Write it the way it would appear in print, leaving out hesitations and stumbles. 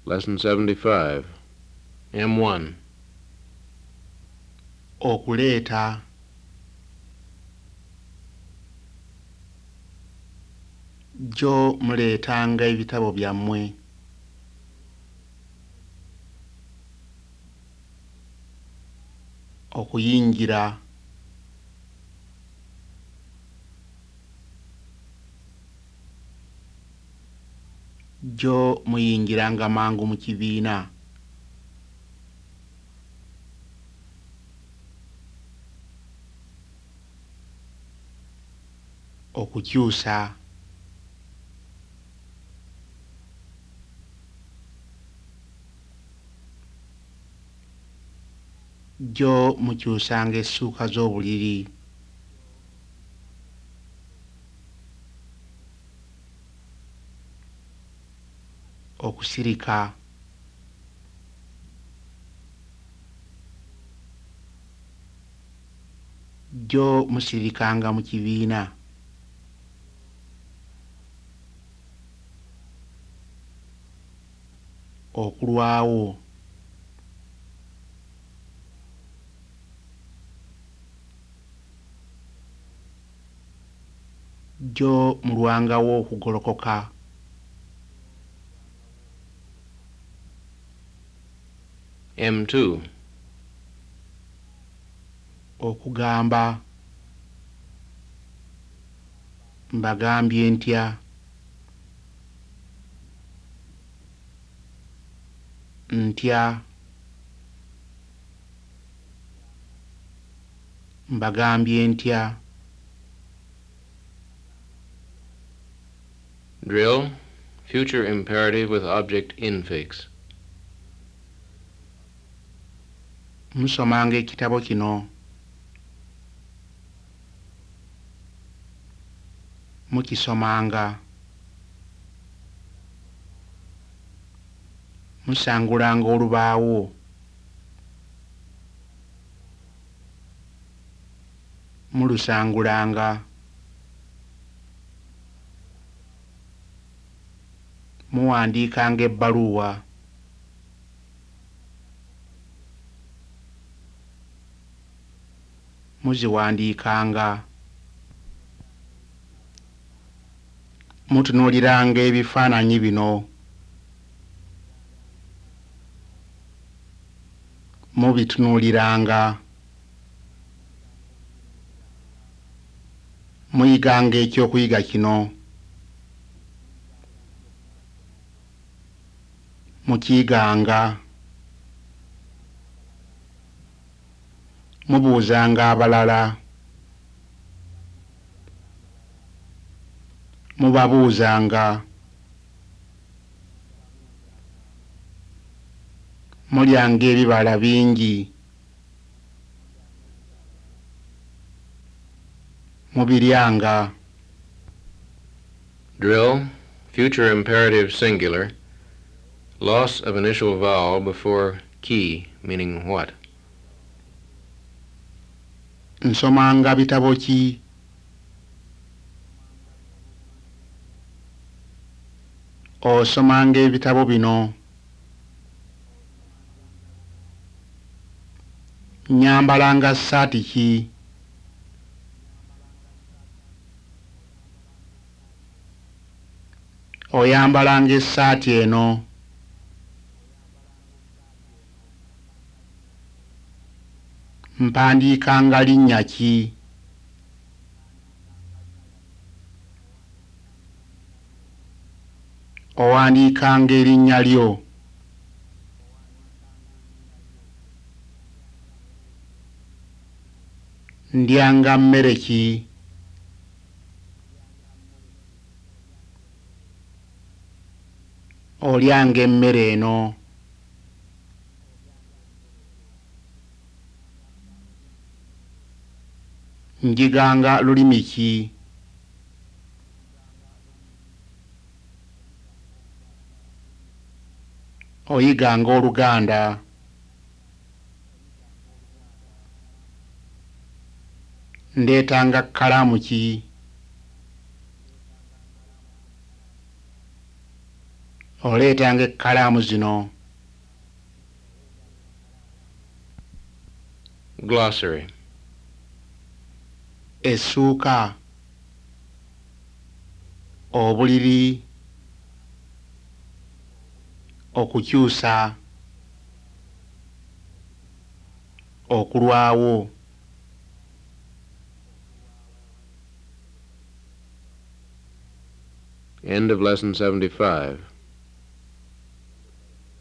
Lesson 75. M1. Okuleeta. Jjo muleetanga ebitabo byammwe. Okuyingira. Jjo muyingiranga mangu mu kibiina. Okukyusa. Jjo mukyusanga essuuka z'obuliri. Okusirika. Jjo musirikanga mu kibiina. Okulwawo. Jjo mulwangawo okugolokoka. M2. Okugamba. Mbagambye ntya. Ntya. Mbagambye ntya. Drill. Future imperative with object infix. Musomanga ekitabo kino. Mukisomanga. Musangulanga olubaawo. Mulusangulanga. Muwandiikanga ebbaluwa. Muziwandiikanga. Mutunuuliranga ebifaananyi bino. Mubitunuuliranga. Muyiganga ekyokuyiga kino. Mukiyiganga. Mubuuzanga abalala. Mubabuuzanga. Mulyanga ebibala bingi. Mubiryanga. Drill. Future imperative singular. Loss of initial vowel before key, meaning what? Nsomanga bitabo ki? Osomanga ebitabo bino. Nyambalanga ssaati ki? Oyambalanga essaati eno. Mpandiikanga linnya ki? Owandiikanga erinnya lyo. Ndyanga mmere ki? Olyanga emmere eno. Njiganga lulimi ki? Oyiganga Oluganda. Ndeetanga kkalaamu ki? oleetanga ekkalaamu zino. Glossary. Essuuka, obuliri, okukyusa, okulwawo. End of Lesson 75.